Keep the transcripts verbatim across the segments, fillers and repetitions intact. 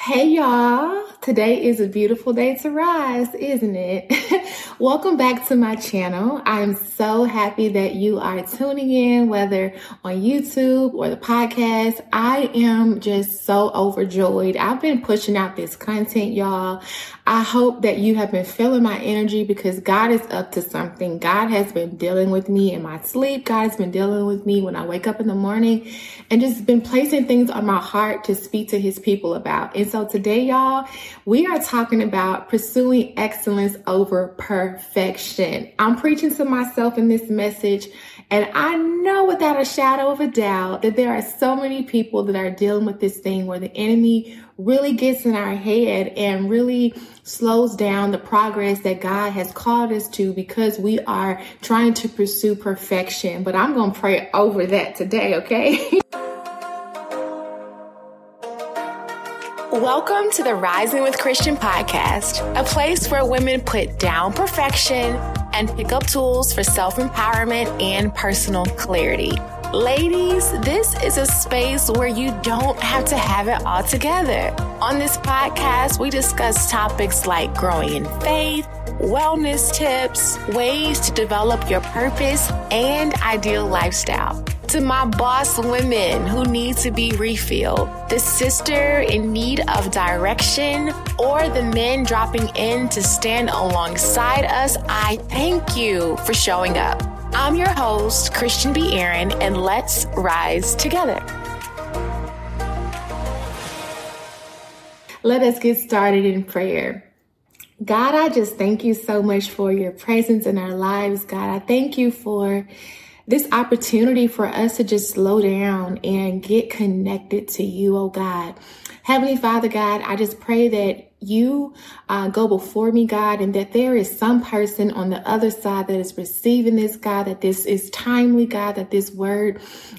Hey y'all, today is a beautiful day to rise, isn't it? Welcome back to my channel. I'm so happy that you are tuning in, whether on YouTube or the podcast. I am just so overjoyed. I've been pushing out this content, y'all. I hope that you have been feeling my energy because God is up to something. God has been dealing with me in my sleep. God has been dealing with me when I wake up in the morning and just been placing things on my heart to speak to his people about. And so today, y'all, we are talking about pursuing excellence over perfection. I'm preaching to myself in this message, and I know without a shadow of a doubt that there are so many people that are dealing with this thing where the enemy really gets in our head and really slows down the progress that God has called us to because we are trying to pursue perfection. But I'm going to pray over that today, okay? Welcome to the Rising with Christian podcast, a place where women put down perfection and pick up tools for self-empowerment and personal clarity. Ladies, this is a space where you don't have to have it all together. On this podcast, we discuss topics like growing in faith, wellness tips, ways to develop your purpose, and ideal lifestyle. To my boss women who need to be refilled, the sister in need of direction, or the men dropping in to stand alongside us, I thank you for showing up. I'm your host, Christian B. Aaron, and let's rise together. Let us get started in prayer. God, I just thank you so much for your presence in our lives. God, I thank you for this opportunity for us to just slow down and get connected to you, oh God. Heavenly Father, God, I just pray that you uh, go before me, God, and that there is some person on the other side that is receiving this, God, that this is timely, God, that this word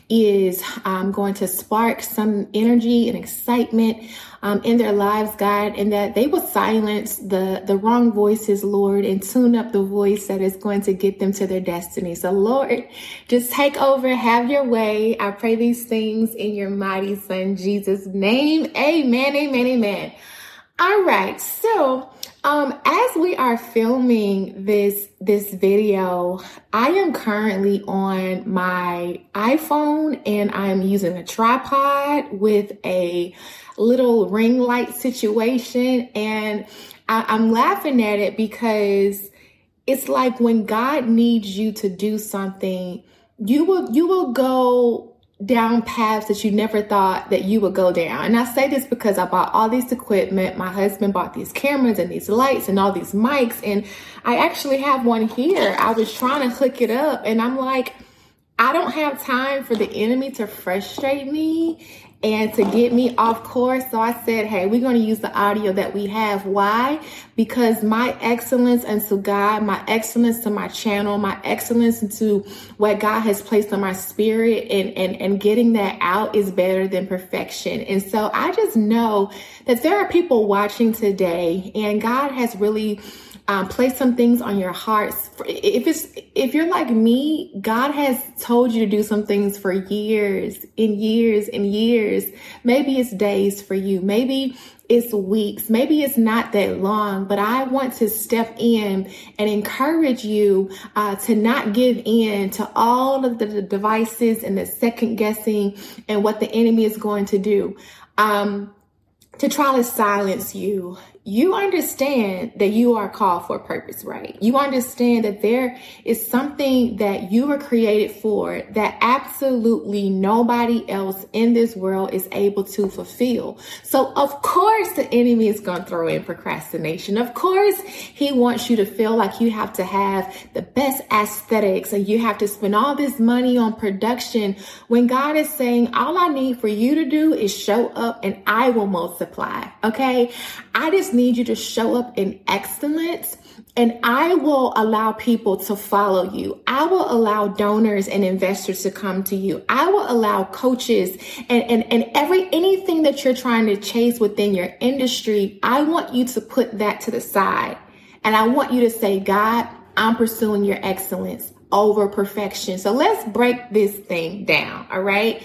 is um, going to spark some energy and excitement um, in their lives, God, and that they will silence the, the wrong voices, Lord, and tune up the voice that is going to get them to their destiny. So, Lord, just take over, have your way. I pray these things in your mighty Son, Jesus' name. Amen, amen, amen. All right, so um, as we are filming this this video, I am currently on my iPhone and I'm using a tripod with a little ring light situation, and I, I'm laughing at it because it's like when God needs you to do something, you will you will go down paths that you never thought that you would go down. And I say this because I bought all this equipment. My husband bought these cameras and these lights and all these mics. And I actually have one here. I was trying to hook it up and I'm like, I don't have time for the enemy to frustrate me and to get me off course. So I said, hey, we're going to use the audio that we have. Why? Because my excellence unto God, my excellence to my channel, my excellence into what God has placed on my spirit, and, and, and getting that out is better than perfection. And so I just know that there are people watching today, and God has really Um, place some things on your hearts. If it's, if you're like me, God has told you to do some things for years and years and years. Maybe it's days for you. Maybe it's weeks. Maybe it's not that long, but I want to step in and encourage you uh, to not give in to all of the devices and the second guessing and what the enemy is going to do um, to try to silence you. You understand that you are called for a purpose, right? You understand that there is something that you were created for that absolutely nobody else in this world is able to fulfill. So of course the enemy is going to throw in procrastination. Of course he wants you to feel like you have to have the best aesthetics and you have to spend all this money on production when God is saying, all I need for you to do is show up and I will multiply. Okay. I just need you to show up in excellence and I will allow people to follow you. I will allow donors and investors to come to you. I will allow coaches and, and, and every anything that you're trying to chase within your industry. I want you to put that to the side. And I want you to say, God, I'm pursuing your excellence over perfection. So let's break this thing down. All right.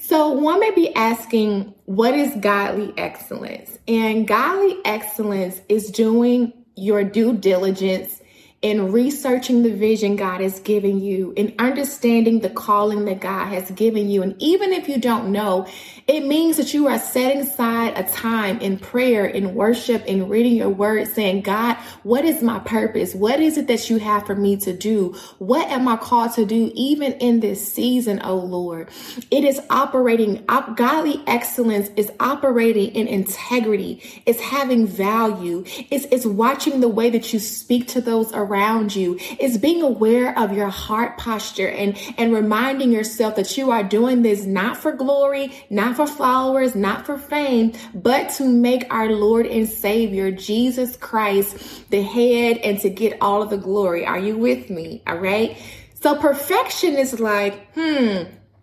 So one may be asking, what is godly excellence? And godly excellence is doing your due diligence in researching the vision God has given you, in understanding the calling that God has given you. And even if you don't know, it means that you are setting aside a time in prayer, in worship, in reading your word, saying, God, what is my purpose? What is it that you have for me to do? What am I called to do even in this season, oh Lord? It is operating, op- godly excellence is operating in integrity. It's having value. It's, it's watching the way that you speak to those around you. It's being aware of your heart posture and, and reminding yourself that you are doing this not for glory, not for followers, not for fame, but to make our Lord and Savior, Jesus Christ, the head and to get all of the glory. Are you with me? All right. So perfection is like, hmm,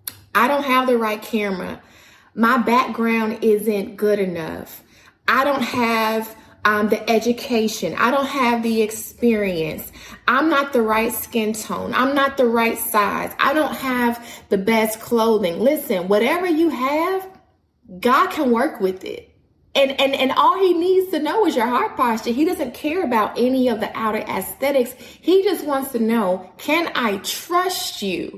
I don't have the right camera. My background isn't good enough. I don't have Um, the education. I don't have the experience. I'm not the right skin tone. I'm not the right size. I don't have the best clothing. Listen, whatever you have, God can work with it. And, and, and all he needs to know is your heart posture. He doesn't care about any of the outer aesthetics. He just wants to know, can I trust you?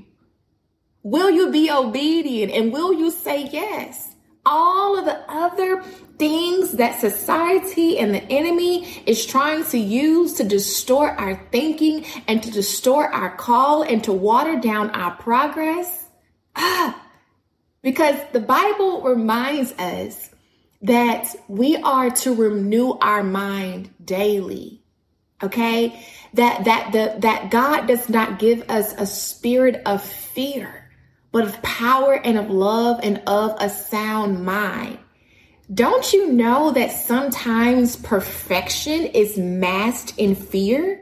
Will you be obedient? And will you say yes? All of the other things that society and the enemy is trying to use to distort our thinking and to distort our call and to water down our progress. Ah, because the Bible reminds us that we are to renew our mind daily. Okay? That, that, the, that God does not give us a spirit of fear, but of power and of love and of a sound mind. Don't you know that sometimes perfection is masked in fear?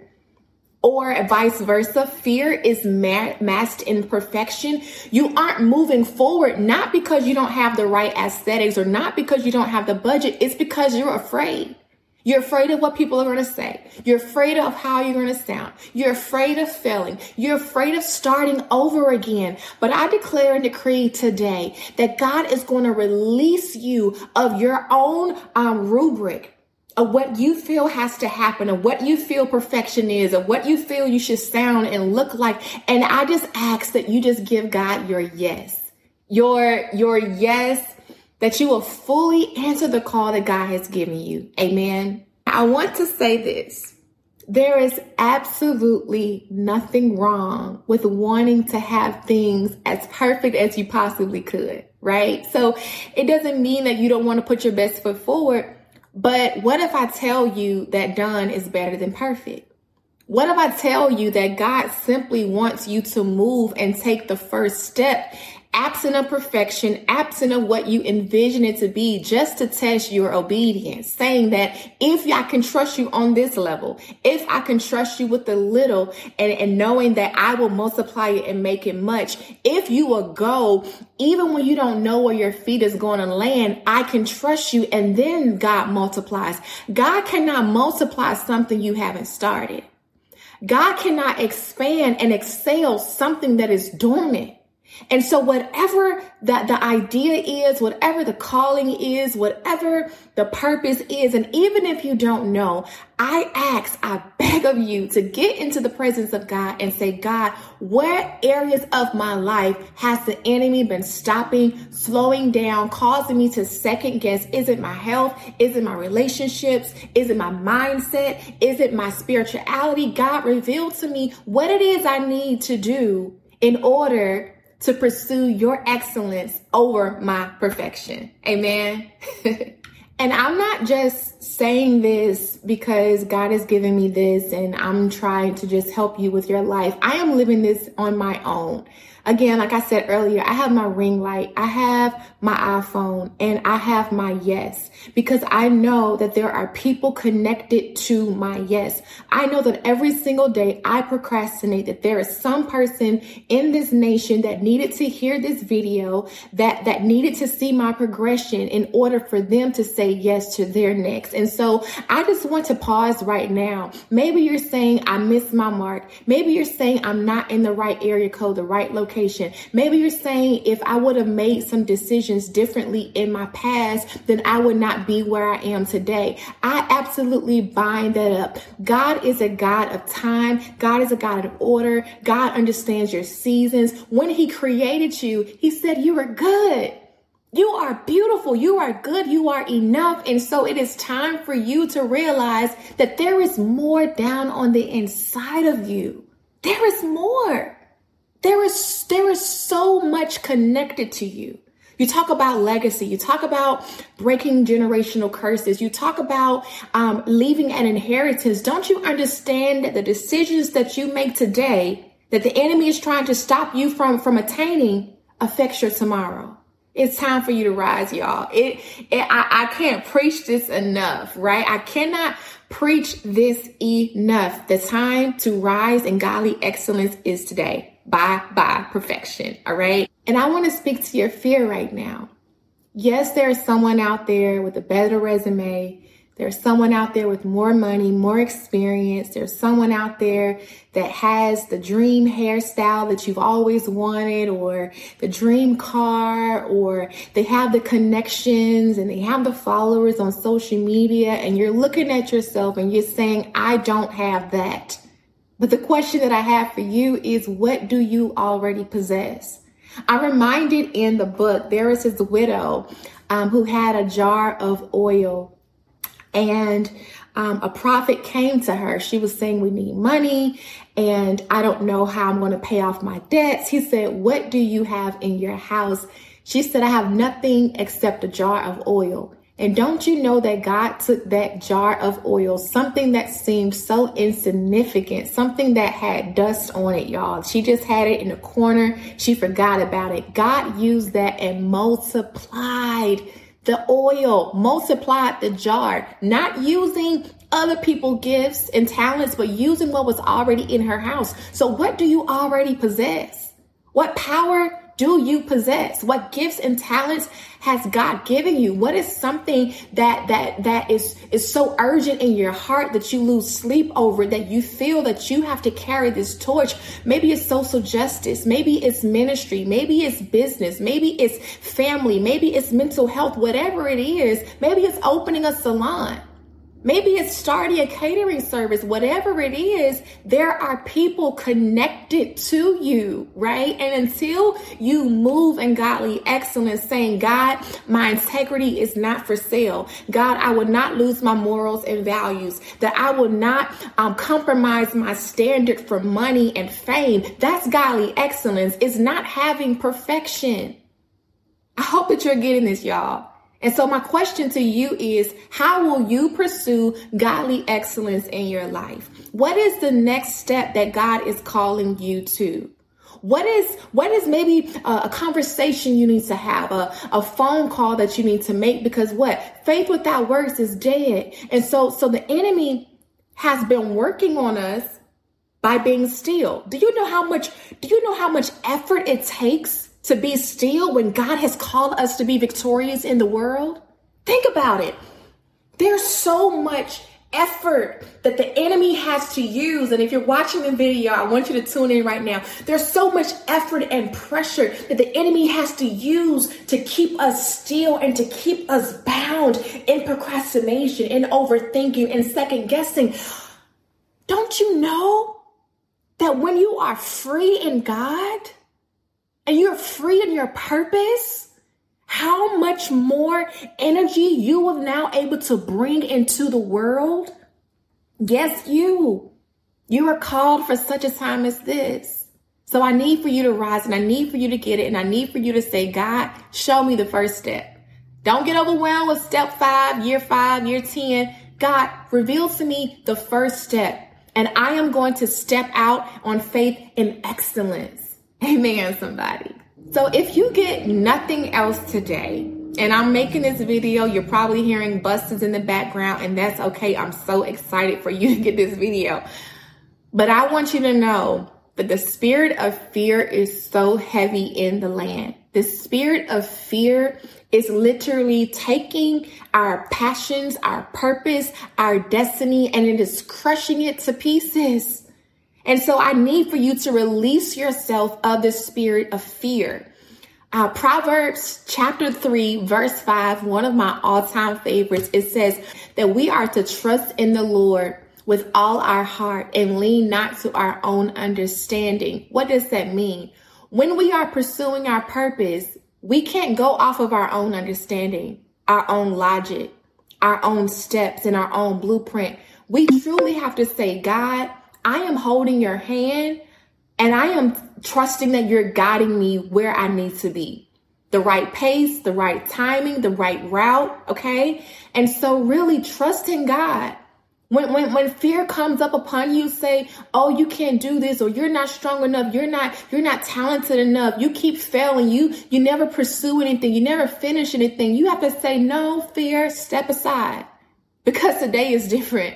Or vice versa, fear is ma- masked in perfection. You aren't moving forward, not because you don't have the right aesthetics or not because you don't have the budget. It's because you're afraid. You're afraid of what people are going to say. You're afraid of how you're going to sound. You're afraid of failing. You're afraid of starting over again. But I declare and decree today that God is going to release you of your own um, rubric of what you feel has to happen, of what you feel perfection is, of what you feel you should sound and look like. And I just ask that you just give God your yes, your, your yes, that you will fully answer the call that God has given you. Amen. I want to say this. There is absolutely nothing wrong with wanting to have things as perfect as you possibly could, right? So it doesn't mean that you don't want to put your best foot forward. But what if I tell you that done is better than perfect? What if I tell you that God simply wants you to move and take the first step, absent of perfection, absent of what you envision it to be, just to test your obedience, saying that if I can trust you on this level, if I can trust you with the little and, and knowing that I will multiply it and make it much, if you will go, even when you don't know where your feet is going to land, I can trust you. And then God multiplies. God cannot multiply something you haven't started. God cannot expand and excel something that is dormant. And so whatever that the idea is, whatever the calling is, whatever the purpose is, and even if you don't know, I ask, I beg of you to get into the presence of God and say, God, what areas of my life has the enemy been stopping, slowing down, causing me to second guess? Is it my health? Is it my relationships? Is it my mindset? Is it my spirituality? God, reveal to me what it is I need to do in order to pursue your excellence over my perfection. Amen. And I'm not just saying this because God has given me this and I'm trying to just help you with your life. I am living this on my own. Again, like I said earlier, I have my ring light, I have my iPhone, and I have my yes, because I know that there are people connected to my yes. I know that every single day I procrastinate, that there is some person in this nation that needed to hear this video, that, that needed to see my progression in order for them to say yes to their next. And so I just want to pause right now. Maybe you're saying I missed my mark. Maybe you're saying I'm not in the right area code, the right location. location. Maybe you're saying if I would have made some decisions differently in my past, then I would not be where I am today. I absolutely bind that up. God is a God of time. God is a God of order. God understands your seasons. When he created you, he said you were good. You are beautiful. You are good. You are enough. And so it is time for you to realize that there is more down on the inside of you. There is more. There is, there is so much connected to you. You talk about legacy. You talk about breaking generational curses. You talk about um, leaving an inheritance. Don't you understand that the decisions that you make today, that the enemy is trying to stop you from, from attaining, affects your tomorrow? It's time for you to rise, y'all. It, it I, I can't preach this enough, right? I cannot preach this enough. The time to rise in godly excellence is today. Bye bye perfection. All right. And I want to speak to your fear right now. Yes, there is someone out there with a better resume. There's someone out there with more money, more experience. There's someone out there that has the dream hairstyle that you've always wanted, or the dream car, or they have the connections and they have the followers on social media, and you're looking at yourself and you're saying, I don't have that. But the question that I have for you is, what do you already possess? I'm reminded in the book, there is this widow um, who had a jar of oil. And um, a prophet came to her. She was saying, we need money and I don't know how I'm going to pay off my debts. He said, what do you have in your house? She said, I have nothing except a jar of oil. And don't you know that God took that jar of oil, something that seemed so insignificant, something that had dust on it, y'all. She just had it in a corner. She forgot about it. God used that and multiplied the oil, multiplied the jar, not using other people's gifts and talents, but using what was already in her house. So what do you already possess? What power do you possess? What gifts and talents has God given you? What is something that that that is is so urgent in your heart that you lose sleep over, that you feel that you have to carry this torch? Maybe it's social justice. Maybe it's ministry. Maybe it's business. Maybe it's family. Maybe it's mental health. Whatever it is, maybe it's opening a salon. Maybe it's starting a catering service. Whatever it is, there are people connected to you, right? And until you move in godly excellence, saying, God, my integrity is not for sale. God, I will not lose my morals and values. That I will not um, compromise my standard for money and fame. That's godly excellence. It's not having perfection. I hope that you're getting this, y'all. And so my question to you is, how will you pursue godly excellence in your life? What is the next step that God is calling you to? What is, what is maybe a, a conversation you need to have, a, a phone call that you need to make? Because what? Faith without works is dead. And so, so the enemy has been working on us by being still. Do you know how much, do you know how much effort it takes to be still when God has called us to be victorious in the world? Think about it. There's so much effort that the enemy has to use. And if you're watching the video, I want you to tune in right now. There's so much effort and pressure that the enemy has to use to keep us still and to keep us bound in procrastination, in overthinking, and second guessing. Don't you know that when you are free in God, and you're free in your purpose, how much more energy you will now able to bring into the world? Yes, you. You are called for such a time as this. So I need for you to rise, and I need for you to get it, and I need for you to say, God, show me the first step. Don't get overwhelmed with step five, year five, year ten. God, reveal to me the first step, and I am going to step out on faith in excellence. Amen, somebody. So if you get nothing else today, and I'm making this video, you're probably hearing buses in the background, and that's okay. I'm so excited for you to get this video. But I want you to know that the spirit of fear is so heavy in the land. The spirit of fear is literally taking our passions, our purpose, our destiny, and it is crushing it to pieces. And so I need for you to release yourself of the spirit of fear. Uh, Proverbs chapter three, verse five, one of my all-time favorites. It says that we are to trust in the Lord with all our heart and lean not to our own understanding. What does that mean? When we are pursuing our purpose, we can't go off of our own understanding, our own logic, our own steps, and our own blueprint. We truly have to say, God, I am holding your hand and I am trusting that you're guiding me where I need to be. The right pace, the right timing, the right route, okay? And so really trusting God. When, when, when fear comes up upon you, say, oh, you can't do this, or you're not strong enough. You're not, you're not talented enough. You keep failing. You, you never pursue anything. You never finish anything. You have to say, no, fear, step aside, because today is different.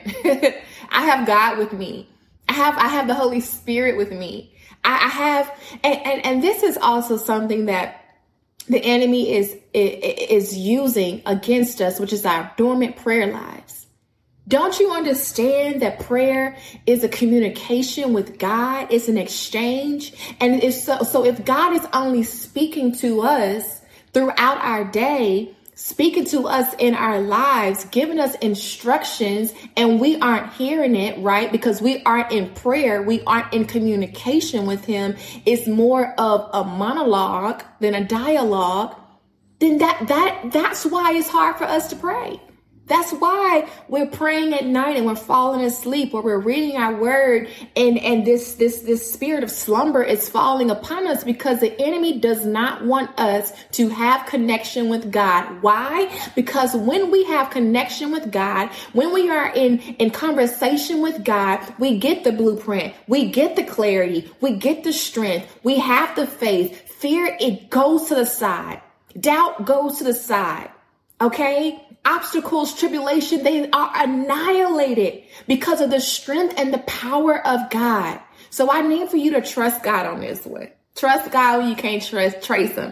I have God with me. I have, I have the Holy Spirit with me. I, I have, and, and, and this is also something that the enemy is, is using against us, which is our dormant prayer lives. Don't you understand that prayer is a communication with God? It's an exchange. And if so, so if God is only speaking to us throughout our day, speaking to us in our lives, giving us instructions, and we aren't hearing it, right? Because we aren't in prayer, we aren't in communication with him. It's more of a monologue than a dialogue. Then that, that, that's why it's hard for us to pray. That's why we're praying at night and we're falling asleep, or we're reading our word and, and this, this, this spirit of slumber is falling upon us, because the enemy does not want us to have connection with God. Why? Because when we have connection with God, when we are in, in conversation with God, we get the blueprint, we get the clarity, we get the strength, we have the faith. Fear, it goes to the side. Doubt goes to the side. Okay? Obstacles, tribulation, they are annihilated because of the strength and the power of God. So I need for you to trust God on this one. Trust God when you can't trust, trace him.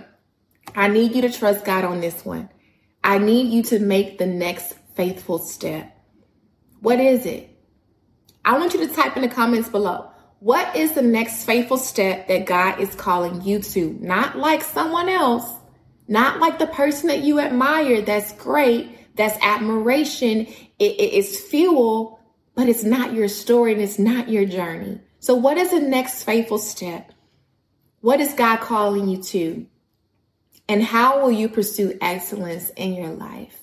I need you to trust God on this one. I need you to make the next faithful step. What is it? I want you to type in the comments below. What is the next faithful step that God is calling you to? Not like someone else, not like the person that you admire. That's great. That's admiration. It, it is fuel, but it's not your story and it's not your journey. So what is the next faithful step? What is God calling you to? And how will you pursue excellence in your life?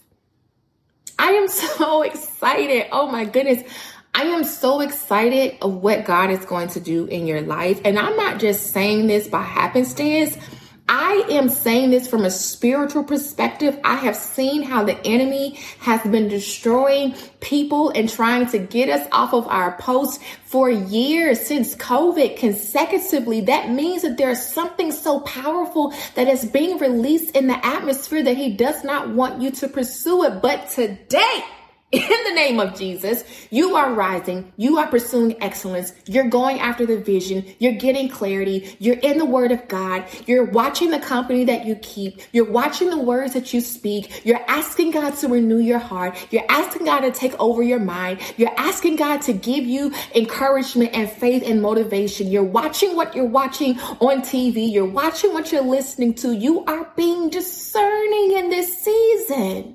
I am so excited. Oh my goodness. I am so excited of what God is going to do in your life. And I'm not just saying this by happenstance. I am saying this from a spiritual perspective. I have seen how the enemy has been destroying people and trying to get us off of our posts for years, since COVID consecutively. That means that there's something so powerful that is being released in the atmosphere that he does not want you to pursue it. But today, in the name of Jesus, you are rising. You are pursuing excellence. You're going after the vision. You're getting clarity. You're in the word of God. You're watching the company that you keep. You're watching the words that you speak. You're asking God to renew your heart. You're asking God to take over your mind. You're asking God to give you encouragement and faith and motivation. You're watching what you're watching on T V. You're watching what you're listening to. You are being discerning in this season.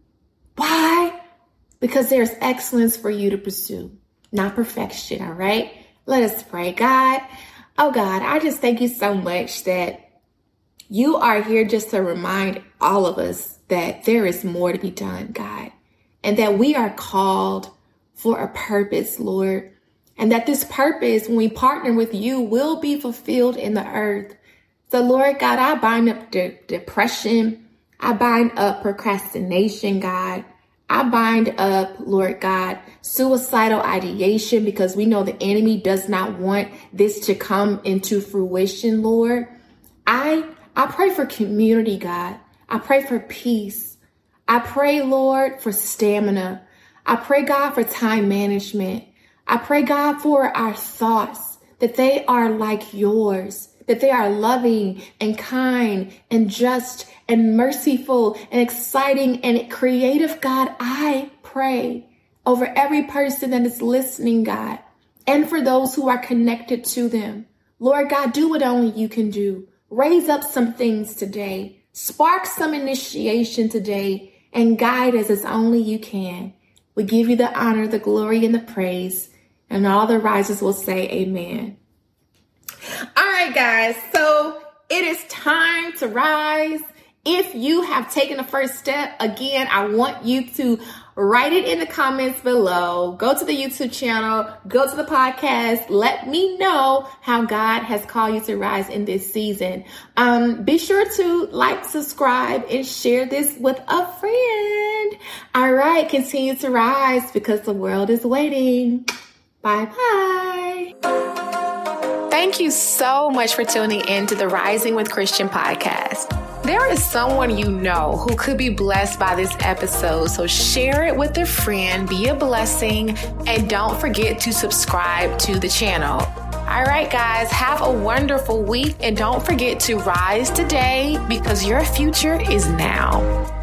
Why? Because there's excellence for you to pursue, not perfection, all right? Let us pray. God, oh God, I just thank you so much that you are here just to remind all of us that there is more to be done, God, and that we are called for a purpose, Lord, and that this purpose, when we partner with you, will be fulfilled in the earth. So, Lord God, I bind up de- depression. I bind up procrastination, God. I bind up, Lord God, suicidal ideation, because we know the enemy does not want this to come into fruition, Lord. I, I pray for community, God. I pray for peace. I pray, Lord, for stamina. I pray, God, for time management. I pray, God, for our thoughts, that they are like yours, that they are loving and kind and just and merciful and exciting and creative, God. I pray over every person that is listening, God, and for those who are connected to them. Lord God, do what only you can do. Raise up some things today. Spark some initiation today and guide us as only you can. We give you the honor, the glory, and the praise. And all the risers will say amen. All right, guys. So it is time to rise. If you have taken the first step, again, I want you to write it in the comments below. Go to the YouTube channel, go to the podcast. Let me know how God has called you to rise in this season. Um, be sure to like, subscribe, and share this with a friend. All right, continue to rise because the world is waiting. Bye-bye. Thank you so much for tuning in to the Rising with Christian podcast. There is someone you know who could be blessed by this episode, so share it with a friend, be a blessing, and don't forget to subscribe to the channel. All right, guys, have a wonderful week, and don't forget to rise today because your future is now.